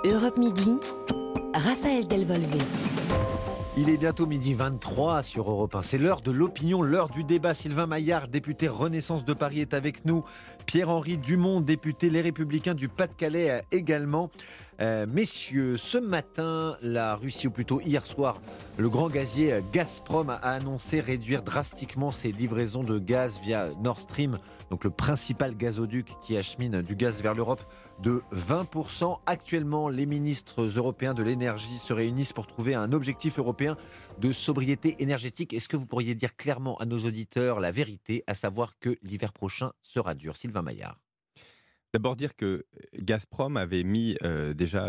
Europe Midi, Raphaël Delvolvé. Il est bientôt midi 23 sur Europe 1. C'est l'heure de l'opinion, l'heure du débat. Sylvain Maillard, député Renaissance de Paris, est avec nous. Pierre-Henri Dumont, député Les Républicains du Pas-de-Calais également. Messieurs, ce matin, la Russie, ou plutôt hier soir, le grand gazier Gazprom a annoncé réduire drastiquement ses livraisons de gaz via Nord Stream, donc le principal gazoduc qui achemine du gaz vers l'Europe, de 20%. Actuellement, les ministres européens de l'énergie se réunissent pour trouver un objectif européen de sobriété énergétique. Est-ce que vous pourriez dire clairement à nos auditeurs la vérité, à savoir que l'hiver prochain sera dur? Sylvain Maillard. D'abord dire que Gazprom avait mis déjà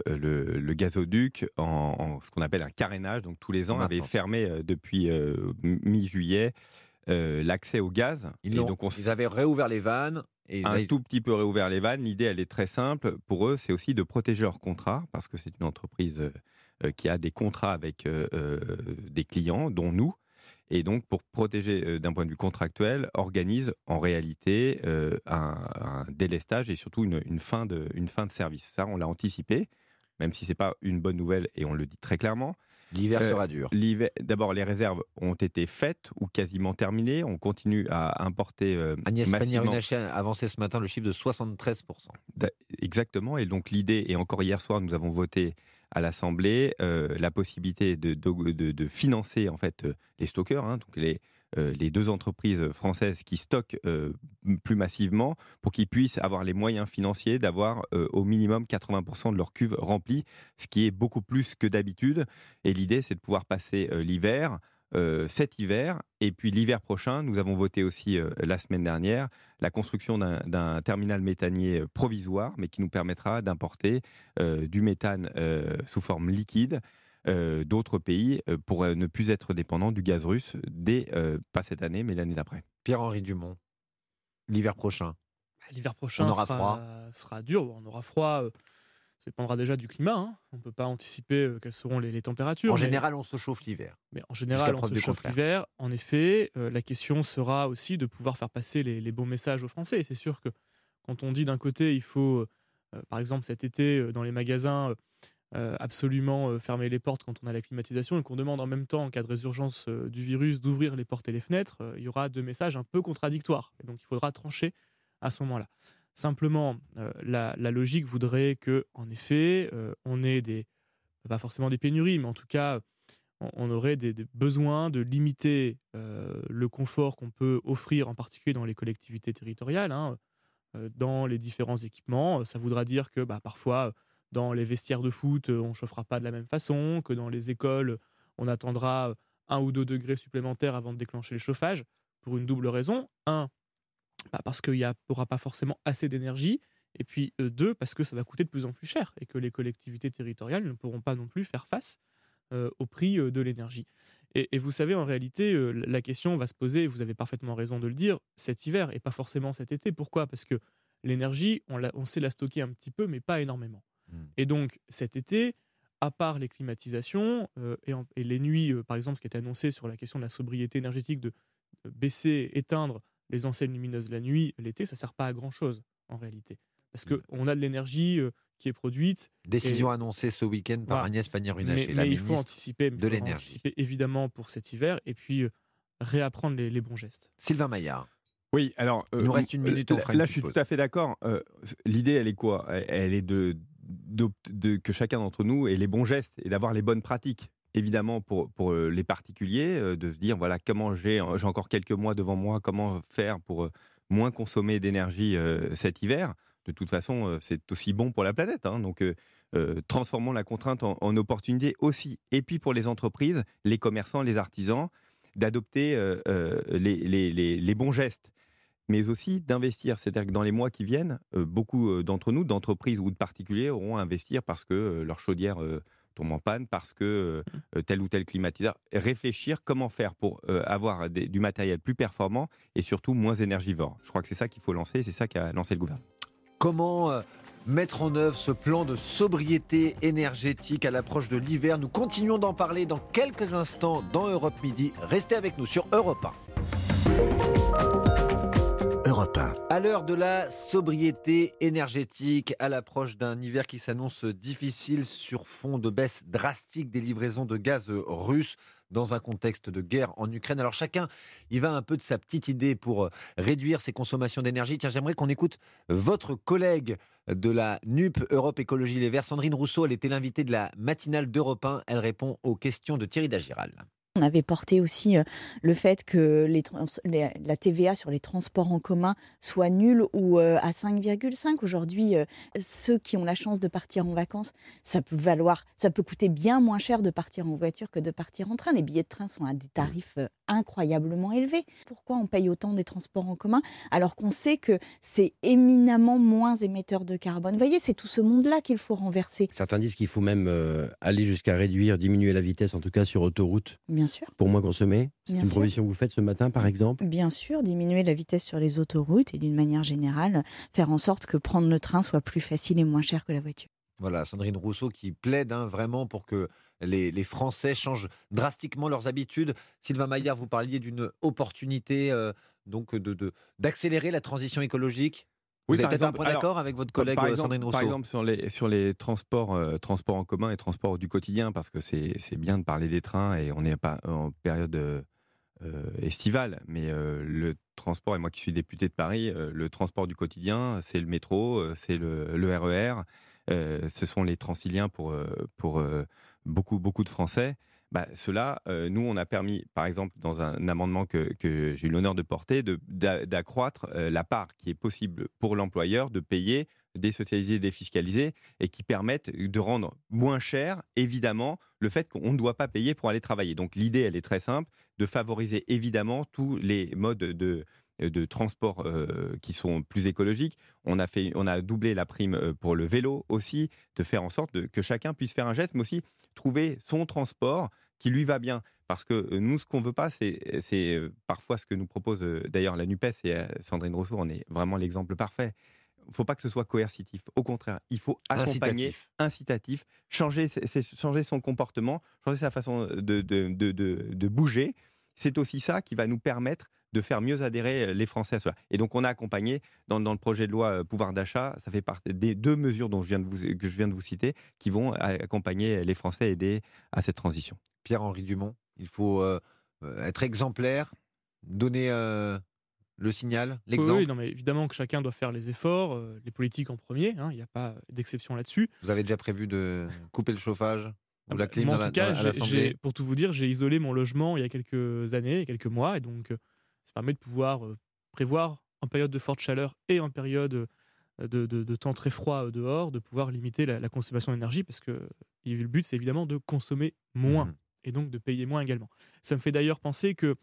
le gazoduc en ce qu'on appelle un carénage, donc tous les ans avait fermé depuis mi-juillet l'accès au gaz. Ils avaient réouvert les vannes. Tout petit peu réouvert les vannes. L'idée, elle est très simple. Pour eux, c'est aussi de protéger leurs contrats, parce que c'est une entreprise qui a des contrats avec des clients, dont nous. Et donc, pour protéger d'un point de vue contractuel, organise en réalité un délestage et surtout une fin de service. Ça, on l'a anticipé, même si ce n'est pas une bonne nouvelle, et on le dit très clairement. L'hiver sera dur. D'abord, les réserves ont été faites ou quasiment terminées. On continue à importer Agnès massivement. Pannier-Runacher a avancé ce matin le chiffre de 73%. Exactement. Et donc, l'idée, et encore hier soir, nous avons voté à l'Assemblée la possibilité de financer en fait les stockeurs, donc les deux entreprises françaises qui stockent plus massivement, pour qu'ils puissent avoir les moyens financiers d'avoir au minimum 80% de leur cuve remplie, ce qui est beaucoup plus que d'habitude. Et l'idée, c'est de pouvoir passer l'hiver, cet hiver, et puis l'hiver prochain, nous avons voté aussi la semaine dernière la construction d'un terminal méthanier provisoire, mais qui nous permettra d'importer du méthane sous forme liquide d'autres pays pour ne plus être dépendants du gaz russe pas cette année, mais l'année d'après. Pierre-Henri Dumont, l'hiver prochain. L'hiver prochain sera dur, on aura froid. Ça dépendra déjà du climat. On ne peut pas anticiper quelles seront les températures. En général, on se chauffe l'hiver. Mais en général, on se chauffe l'hiver. En effet, la question sera aussi de pouvoir faire passer les bons messages aux Français. C'est sûr que quand on dit d'un côté, il faut, par exemple cet été, dans les magasins, absolument fermer les portes quand on a la climatisation, et qu'on demande en même temps, en cas de résurgence du virus, d'ouvrir les portes et les fenêtres, il y aura deux messages un peu contradictoires. Et donc il faudra trancher à ce moment-là. Simplement, la logique voudrait que, en effet, on ait pas forcément des pénuries, mais en tout cas, on aurait des besoins de limiter le confort qu'on peut offrir, en particulier dans les collectivités territoriales, dans les différents équipements. Ça voudra dire que parfois, dans les vestiaires de foot, on ne chauffera pas de la même façon, que dans les écoles, on attendra 1 ou 2 degrés supplémentaires avant de déclencher le chauffage, pour une double raison. 1, parce qu'il n'y aura pas forcément assez d'énergie, et puis 2, parce que ça va coûter de plus en plus cher, et que les collectivités territoriales ne pourront pas non plus faire face au prix de l'énergie. Et vous savez, en réalité, la question va se poser, vous avez parfaitement raison de le dire, cet hiver, et pas forcément cet été. Pourquoi ? Parce que l'énergie, on sait la stocker un petit peu, mais pas énormément. Et donc, cet été, à part les climatisations et les nuits, par exemple, ce qui est annoncé sur la question de la sobriété énergétique, de baisser, éteindre les enseignes lumineuses la nuit, l'été, ça ne sert pas à grand-chose, en réalité. Parce qu'on a de l'énergie qui est produite. Décision annoncée ce week-end par Agnès Pannier-Runacher, la ministre il faut anticiper, de l'énergie. Anticiper évidemment pour cet hiver, et puis réapprendre les bons gestes. Sylvain Maillard. Oui, alors... il nous reste une minute, on fera là, une je suis pause. tout à fait d'accord. L'idée, elle est quoi ? Elle est que chacun d'entre nous ait les bons gestes et d'avoir les bonnes pratiques. Évidemment, pour les particuliers, de se dire, voilà, comment j'ai encore quelques mois devant moi, comment faire pour moins consommer d'énergie cet hiver. De toute façon, c'est aussi bon pour la planète. Donc, transformons la contrainte en opportunité aussi. Et puis, pour les entreprises, les commerçants, les artisans, d'adopter les bons gestes, mais aussi d'investir. C'est-à-dire que dans les mois qui viennent, beaucoup d'entre nous, d'entreprises ou de particuliers, auront à investir parce que leur chaudière tombe en panne, parce que tel ou tel climatiseur. Réfléchir comment faire pour avoir du matériel plus performant et surtout moins énergivore. Je crois que c'est ça qu'il faut lancer, c'est ça qu'a lancé le gouvernement. Comment mettre en œuvre ce plan de sobriété énergétique à l'approche de l'hiver? Nous continuons d'en parler dans quelques instants dans Europe Midi. Restez avec nous sur Europe 1. Europe 1. 1. À l'heure de la sobriété énergétique, à l'approche d'un hiver qui s'annonce difficile sur fond de baisse drastique des livraisons de gaz russe dans un contexte de guerre en Ukraine. Alors chacun y va un peu de sa petite idée pour réduire ses consommations d'énergie. Tiens, j'aimerais qu'on écoute votre collègue de la NUP Europe Écologie Les Verts, Sandrine Rousseau. Elle était l'invitée de la matinale d'Europe 1. Elle répond aux questions de Thierry Dagiral. On avait porté aussi le fait que la TVA sur les transports en commun soit nulle ou à 5,5. Aujourd'hui, ceux qui ont la chance de partir en vacances, ça peut coûter bien moins cher de partir en voiture que de partir en train. Les billets de train sont à des tarifs incroyablement élevés. Pourquoi on paye autant des transports en commun alors qu'on sait que c'est éminemment moins émetteur de carbone? Vous voyez, c'est tout ce monde-là qu'il faut renverser. Certains disent qu'il faut même aller jusqu'à diminuer la vitesse, en tout cas sur autoroute. Bien sûr. Pour moins consommer. C'est Bien une sûr. proposition que vous faites ce matin, par exemple? Bien sûr, diminuer la vitesse sur les autoroutes et d'une manière générale, faire en sorte que prendre le train soit plus facile et moins cher que la voiture. Voilà, Sandrine Rousseau qui plaide vraiment pour que les Français changent drastiquement leurs habitudes. Sylvain Maillard, vous parliez d'une opportunité donc d'accélérer la transition écologique. Vous avez peut-être un point d'accord avec votre collègue Sandrine Rousseau? Par exemple, sur les transports en commun et transports du quotidien, parce que c'est bien de parler des trains et on n'est pas en période estivale, mais le transport, et moi qui suis député de Paris, le transport du quotidien, c'est le métro, c'est le RER, ce sont les Transiliens pour beaucoup de Français. Cela, nous, on a permis, par exemple, dans un amendement que j'ai eu l'honneur de porter, d'accroître la part qui est possible pour l'employeur de payer, désocialiser, défiscaliser, et qui permettent de rendre moins cher, évidemment, le fait qu'on ne doit pas payer pour aller travailler. Donc l'idée, elle est très simple, de favoriser évidemment tous les modes de transport qui sont plus écologiques. On a doublé la prime pour le vélo aussi, de faire en sorte que chacun puisse faire un geste, mais aussi trouver son transport qui lui va bien. Parce que nous, ce qu'on ne veut pas, c'est parfois ce que nous propose d'ailleurs la NUPES, et Sandrine Rousseau en est vraiment l'exemple parfait. Il ne faut pas que ce soit coercitif. Au contraire, il faut accompagner, incitatif, changer son comportement, changer sa façon de bouger. C'est aussi ça qui va nous permettre de faire mieux adhérer les Français à cela. Et donc, on a accompagné dans le projet de loi pouvoir d'achat, ça fait partie des 2 mesures que je viens de vous citer, qui vont accompagner les Français et aider à cette transition. Pierre-Henri Dumont, il faut être exemplaire, donner le signal, l'exemple. Oui, non, mais évidemment que chacun doit faire les efforts, les politiques en premier, il n'y a pas d'exception là-dessus. Vous avez déjà prévu de couper le chauffage ou la clim moi, en tout cas, à l'Assemblée? pour tout vous dire, j'ai isolé mon logement il y a quelques années, quelques mois, et donc ça permet de pouvoir prévoir en période de forte chaleur et en période de temps très froid dehors, de pouvoir limiter la consommation d'énergie, parce que le but, c'est évidemment de consommer moins et donc de payer moins également. Ça me fait d'ailleurs penser que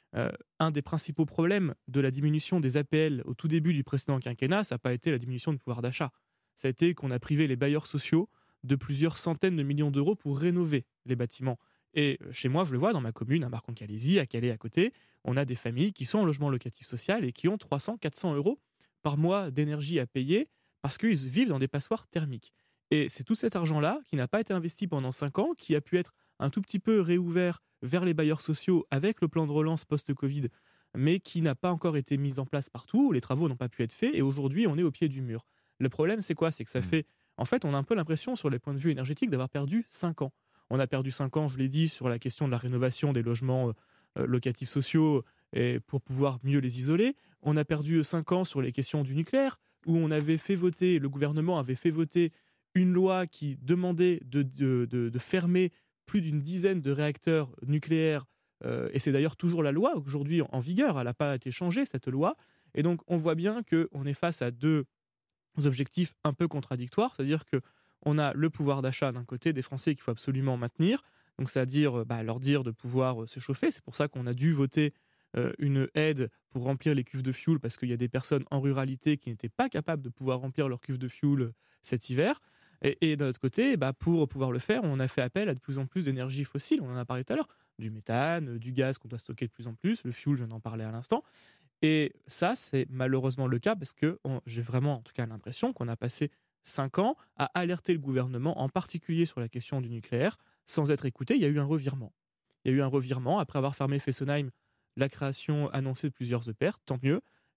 un des principaux problèmes de la diminution des APL au tout début du précédent quinquennat, ça n'a pas été la diminution du pouvoir d'achat. Ça a été qu'on a privé les bailleurs sociaux de plusieurs centaines de millions d'euros pour rénover les bâtiments. Et chez moi, je le vois dans ma commune, à Marcon-Calaisis, à Calais à côté, on a des familles qui sont en logement locatif social et qui ont 300-400 euros par mois d'énergie à payer parce qu'ils vivent dans des passoires thermiques. Et c'est tout cet argent-là qui n'a pas été investi pendant 5 ans, qui a pu être un tout petit peu réouvert vers les bailleurs sociaux avec le plan de relance post-Covid, mais qui n'a pas encore été mis en place partout, les travaux n'ont pas pu être faits, et aujourd'hui, on est au pied du mur. Le problème, c'est quoi? C'est que ça fait... En fait, on a un peu l'impression, sur les points de vue énergétiques, d'avoir perdu 5 ans. On a perdu 5 ans, je l'ai dit, sur la question de la rénovation des logements locatifs sociaux et pour pouvoir mieux les isoler. On a perdu 5 ans sur les questions du nucléaire, où le gouvernement avait fait voter une loi qui demandait de fermer plus d'une dizaine de réacteurs nucléaires, et c'est d'ailleurs toujours la loi aujourd'hui en vigueur, elle n'a pas été changée cette loi, et donc on voit bien qu'on est face à 2 objectifs un peu contradictoires, c'est-à-dire qu'on a le pouvoir d'achat d'un côté des Français qu'il faut absolument maintenir, donc c'est-à-dire leur dire de pouvoir se chauffer, c'est pour ça qu'on a dû voter une aide pour remplir les cuves de fioul, parce qu'il y a des personnes en ruralité qui n'étaient pas capables de pouvoir remplir leurs cuves de fioul cet hiver. Et d'un autre côté, pour pouvoir le faire, on a fait appel à de plus en plus d'énergie fossile. On en a parlé tout à l'heure. Du méthane, du gaz qu'on doit stocker de plus en plus, le fioul, je viens d'en parler à l'instant. Et ça, c'est malheureusement le cas parce que j'ai vraiment, en tout cas, l'impression qu'on a passé 5 ans à alerter le gouvernement, en particulier sur la question du nucléaire, sans être écouté. Il y a eu un revirement. Après avoir fermé Fessenheim, la création annoncée de plusieurs EPR, tant mieux.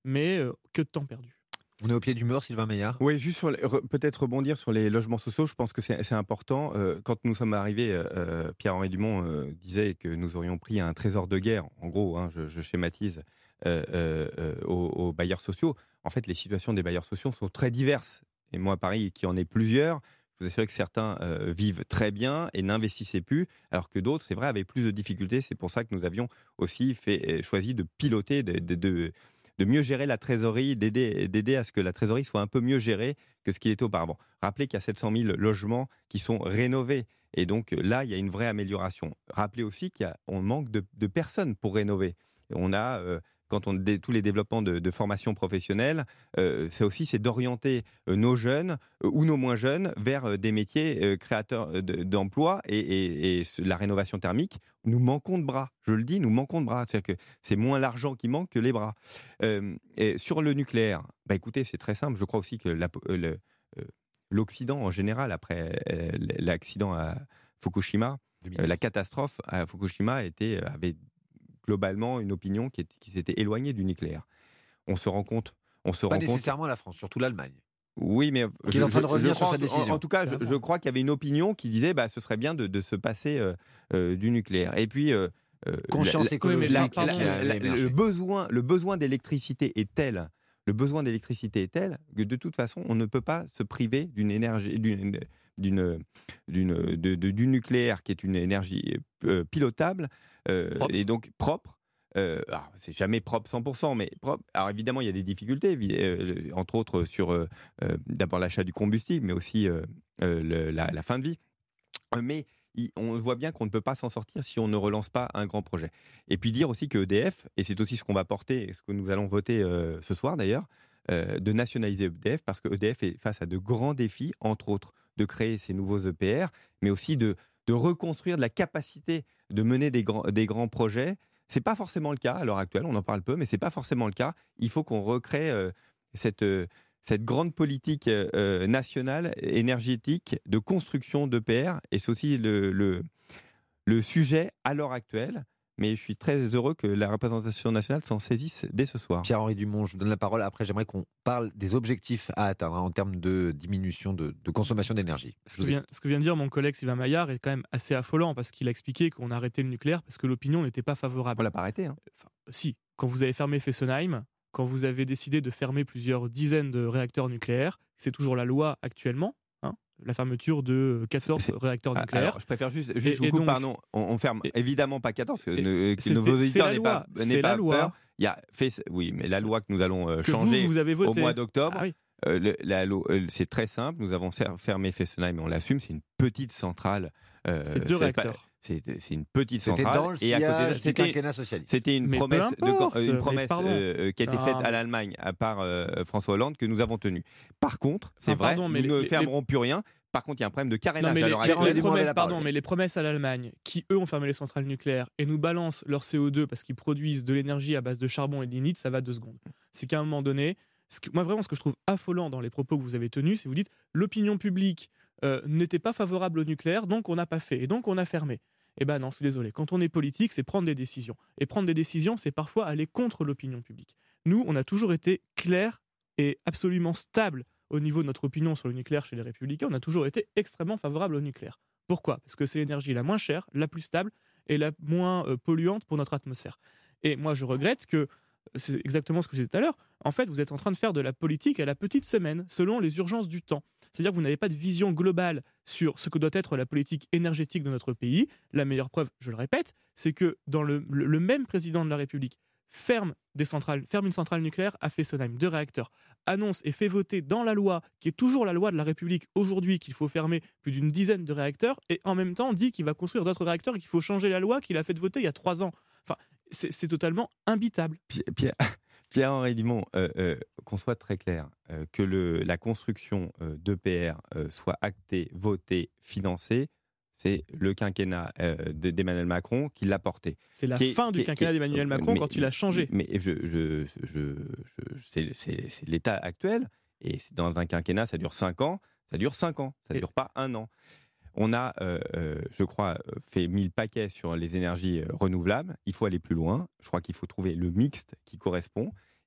mais que de temps perdu. On est au pied du mur, Sylvain Maillard. Oui, juste peut-être rebondir sur les logements sociaux. Je pense que c'est important. Quand nous sommes arrivés, Pierre-Henri Dumont disait que nous aurions pris un trésor de guerre, en gros, je schématise, aux bailleurs sociaux. En fait, les situations des bailleurs sociaux sont très diverses. Et moi, à Paris, qui en est plusieurs, je vous assure que certains vivent très bien et n'investissaient plus, alors que d'autres, c'est vrai, avaient plus de difficultés. C'est pour ça que nous avions aussi choisi de piloter, de mieux gérer la trésorerie, d'aider à ce que la trésorerie soit un peu mieux gérée que ce qui était auparavant. Rappelez qu'il y a 700 000 logements qui sont rénovés. Et donc là, il y a une vraie amélioration. Rappelez aussi qu'on manque de personnes pour rénover. On a, quand on tous les développements de formation professionnelle, c'est d'orienter nos jeunes ou nos moins jeunes vers des métiers créateurs d'emplois et la rénovation thermique. Nous manquons de bras, je le dis, nous manquons de bras. C'est-à-dire que c'est moins l'argent qui manque que les bras. Et sur le nucléaire, écoutez, c'est très simple. Je crois aussi que l'Occident en général, après l'accident à Fukushima, la catastrophe à Fukushima avait globalement une opinion qui s'était éloignée du nucléaire. On se rend compte. Pas nécessairement la France, surtout l'Allemagne. Oui, mais qui est en train de revenir sur sa décision. En tout cas, je crois qu'il y avait une opinion qui disait ce serait bien de se passer du nucléaire. Et puis, conscience écologique, le besoin d'électricité est tel. Le besoin d'électricité est tel que de toute façon, on ne peut pas se priver d'une énergie, du nucléaire qui est une énergie pilotable et donc propre. Alors, c'est jamais propre 100%, mais propre. Alors évidemment, il y a des difficultés, entre autres sur d'abord l'achat du combustible, mais aussi la fin de vie. Mais on voit bien qu'on ne peut pas s'en sortir si on ne relance pas un grand projet. Et puis dire aussi que EDF, et c'est aussi ce qu'on va porter, ce que nous allons voter ce soir d'ailleurs, de nationaliser EDF, parce que EDF est face à de grands défis, entre autres de créer ces nouveaux EPR, mais aussi de reconstruire de la capacité de mener des grands projets. C'est pas forcément le cas à l'heure actuelle, on en parle peu, mais c'est pas forcément le cas. Il faut qu'on recrée cette grande politique nationale énergétique de construction d'EPR, et c'est aussi le sujet à l'heure actuelle. Mais je suis très heureux que la représentation nationale s'en saisisse dès ce soir. Pierre-Henri Dumont, je vous donne la parole. Après, j'aimerais qu'on parle des objectifs à atteindre en termes de diminution de consommation d'énergie. Ce que vient de dire mon collègue Sylvain Maillard est quand même assez affolant, parce qu'il a expliqué qu'on a arrêté le nucléaire parce que l'opinion n'était pas favorable. On l'a pas arrêté. Si, quand vous avez fermé Fessenheim, quand vous avez décidé de fermer plusieurs dizaines de réacteurs nucléaires, c'est toujours la loi actuellement. La fermeture de 14 réacteurs nucléaires. Alors, je préfère juste vous coupe, pardon. On ferme évidemment pas 14, que nos auditeurs n'aient pas peur. Oui, mais la loi que nous allons changer vous avez votée au mois d'octobre, c'est très simple. Nous avons fermé Fessenheim, mais on l'assume. C'est une petite centrale. C'est 2 réacteurs. C'est une petite centrale. C'était dans le sillage du quinquennat socialiste. C'était une promesse, qui a été faite à l'Allemagne par François Hollande, que nous avons tenue. Par contre, c'est vrai, nous ne fermerons plus rien. Par contre, il y a un problème de carénage. Mais les promesses à l'Allemagne, qui eux ont fermé les centrales nucléaires et nous balancent leur CO2 parce qu'ils produisent de l'énergie à base de charbon et de lignite, ça va 2 secondes. C'est qu'à un moment donné, moi vraiment ce que je trouve affolant dans les propos que vous avez tenus, c'est que vous dites l'opinion publique n'était pas favorable au nucléaire, donc on n'a pas fait, et donc on a fermé. Eh ben non, je suis désolé. Quand on est politique, c'est prendre des décisions. Et prendre des décisions, c'est parfois aller contre l'opinion publique. Nous, on a toujours été clairs et absolument stables au niveau de notre opinion sur le nucléaire chez les Républicains. On a toujours été extrêmement favorable au nucléaire. Pourquoi ? Parce que c'est l'énergie la moins chère, la plus stable et la moins polluante pour notre atmosphère. Et moi, je regrette que, c'est exactement ce que je disais tout à l'heure, en fait, vous êtes en train de faire de la politique à la petite semaine, selon les urgences du temps. C'est-à-dire que vous n'avez pas de vision globale sur ce que doit être la politique énergétique de notre pays. La meilleure preuve, je le répète, c'est que dans le même président de la République ferme une centrale nucléaire à Fessenheim, 2 réacteurs, annonce et fait voter dans la loi, qui est toujours la loi de la République aujourd'hui, qu'il faut fermer plus d'une dizaine de réacteurs, et en même temps dit qu'il va construire d'autres réacteurs et qu'il faut changer la loi qu'il a fait voter il y a 3 ans. Enfin, c'est totalement imbitable. Pierre-Henri Dumont, qu'on soit très clair, que la construction d'EPR soit actée, votée, financée, c'est le quinquennat d'Emmanuel Macron qui l'a porté. C'est la fin du quinquennat d'Emmanuel Macron quand il a changé. Mais c'est l'état actuel, et dans un quinquennat, ça dure 5 ans, ça dure 5 ans, ça ne dure pas 1 an. On a, je crois, fait 1000 paquets sur les énergies renouvelables. Il faut aller plus loin. Je crois qu'il faut trouver le mixte qui correspond.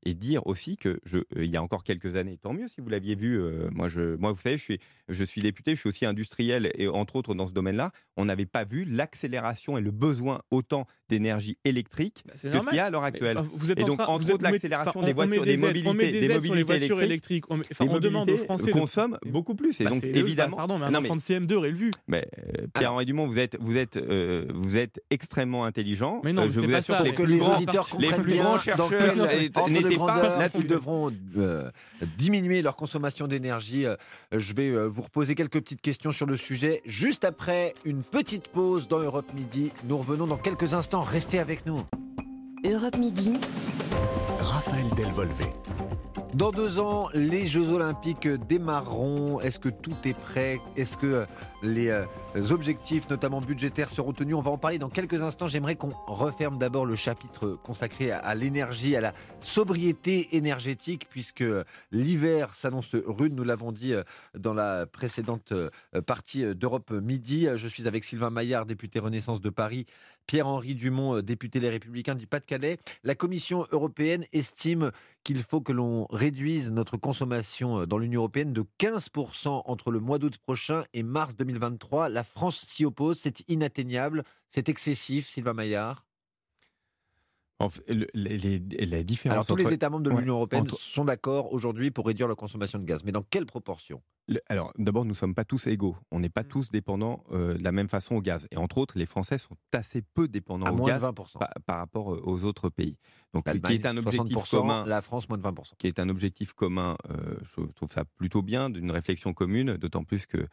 et dire aussi que il y a encore quelques années, tant mieux si vous l'aviez vu, moi vous savez, je suis député, je suis aussi industriel et entre autres dans ce domaine-là, on n'avait pas vu l'accélération et le besoin autant d'énergie électrique que ce qu'il y a à l'heure actuelle. Et donc entre autres l'accélération des voitures, des mobilités électriques. On demande aux Français consomment beaucoup plus. Et donc évidemment, pardon, mais un enfant de CM2 aurait le vu. Mais Pierre-Henri Dumont, vous êtes extrêmement intelligent. Mais non, je vous pas assure ça. que Pour que les auditeurs comprennent plus bien grands dans chercheurs quel n'étaient pas là. ils devront diminuer leur consommation d'énergie. Je vais vous reposer quelques petites questions sur le sujet juste après une petite pause dans Europe Midi. Nous revenons dans quelques instants. Restez avec nous. Europe Midi. Raphaël Delvolvé. Dans 2 ans, les Jeux Olympiques démarreront. Est-ce que tout est prêt ? Est-ce que les objectifs, notamment budgétaires, seront tenus ? On va en parler dans quelques instants. J'aimerais qu'on referme d'abord le chapitre consacré à l'énergie, à la sobriété énergétique, puisque l'hiver s'annonce rude. Nous l'avons dit dans la précédente partie d'Europe Midi. Je suis avec Sylvain Maillard, député Renaissance de Paris, Pierre-Henri Dumont, député Les Républicains du Pas-de-Calais. La Commission européenne estime qu'il faut que l'on réduise notre consommation dans l'Union européenne de 15% entre le mois d'août prochain et mars 2023. La France s'y oppose, c'est inatteignable, c'est excessif, Sylvain Maillard. En fait, les différences. Alors tous les États membres de l'Union européenne entre... sont d'accord aujourd'hui pour réduire leur consommation de gaz, mais dans quelle proportion ? Alors d'abord, nous ne sommes pas tous égaux. On n'est pas tous dépendants de la même façon au gaz. Et entre autres, les Français sont assez peu dépendants au gaz par rapport aux autres pays. Donc, qui est un objectif commun. La France, moins de 20%. Qui est un objectif commun, je trouve ça plutôt bien, d'une réflexion commune, d'autant plus que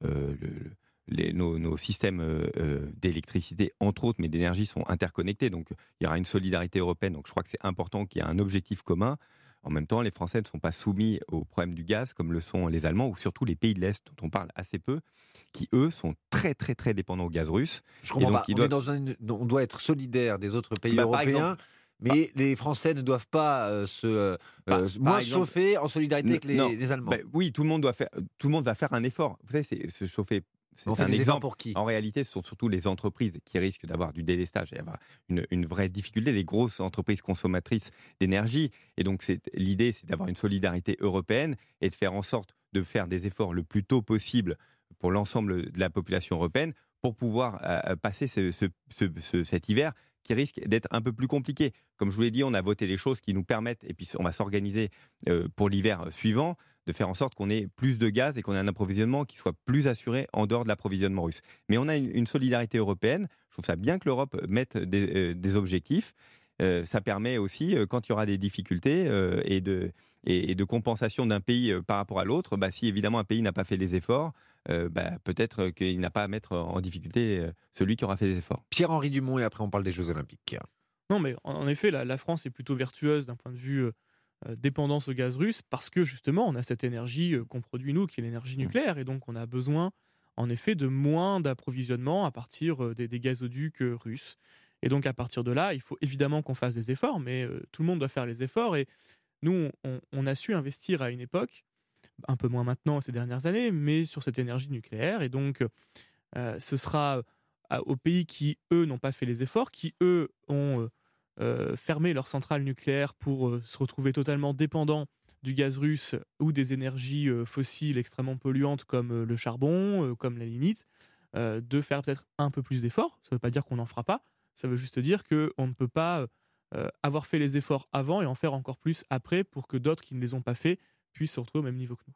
nos systèmes d'électricité, entre autres, mais d'énergie, sont interconnectés. Donc, il y aura une solidarité européenne. Donc, je crois que c'est important qu'il y ait un objectif commun. En même temps, les Français ne sont pas soumis au problème du gaz comme le sont les Allemands ou surtout les pays de l'Est dont on parle assez peu, qui eux sont très très très dépendants au gaz russe. Je comprends pas. On doit être solidaire des autres pays européens. Mais les Français ne doivent pas se chauffer en solidarité avec les Allemands. Oui, tout le monde va faire un effort. Vous savez, se chauffer. C'est un exemple pour qui ? En réalité, ce sont surtout les entreprises qui risquent d'avoir du délestage et avoir une vraie difficulté, les grosses entreprises consommatrices d'énergie. Et donc, l'idée, c'est d'avoir une solidarité européenne et de faire en sorte de faire des efforts le plus tôt possible pour l'ensemble de la population européenne pour pouvoir passer cet hiver qui risque d'être un peu plus compliqué. Comme je vous l'ai dit, on a voté des choses qui nous permettent, et puis on va s'organiser pour l'hiver suivant, de faire en sorte qu'on ait plus de gaz et qu'on ait un approvisionnement qui soit plus assuré en dehors de l'approvisionnement russe. Mais on a une solidarité européenne. Je trouve ça bien que l'Europe mette des objectifs. Ça permet aussi, quand il y aura des difficultés et de compensation d'un pays par rapport à l'autre, si évidemment un pays n'a pas fait les efforts, peut-être qu'il n'a pas à mettre en difficulté celui qui aura fait les efforts. Pierre-Henri Dumont, et après on parle des Jeux Olympiques. Non, mais en effet, la France est plutôt vertueuse d'un point de vue dépendance au gaz russe, parce que justement, on a cette énergie qu'on produit nous, qui est l'énergie nucléaire, et donc on a besoin, en effet, de moins d'approvisionnement à partir des gazoducs russes. Et donc à partir de là, il faut évidemment qu'on fasse des efforts, mais tout le monde doit faire les efforts, et nous, on a su investir à une époque, un peu moins maintenant ces dernières années, mais sur cette énergie nucléaire, et donc ce sera aux pays qui, eux, n'ont pas fait les efforts, qui, eux, ont fermé leurs centrales nucléaires pour se retrouver totalement dépendants du gaz russe ou des énergies fossiles extrêmement polluantes comme le charbon, comme la lignite, de faire peut-être un peu plus d'efforts. Ça ne veut pas dire qu'on n'en fera pas, ça veut juste dire qu'on ne peut pas avoir fait les efforts avant et en faire encore plus après pour que d'autres qui ne les ont pas fait puissent se retrouver au même niveau que nous.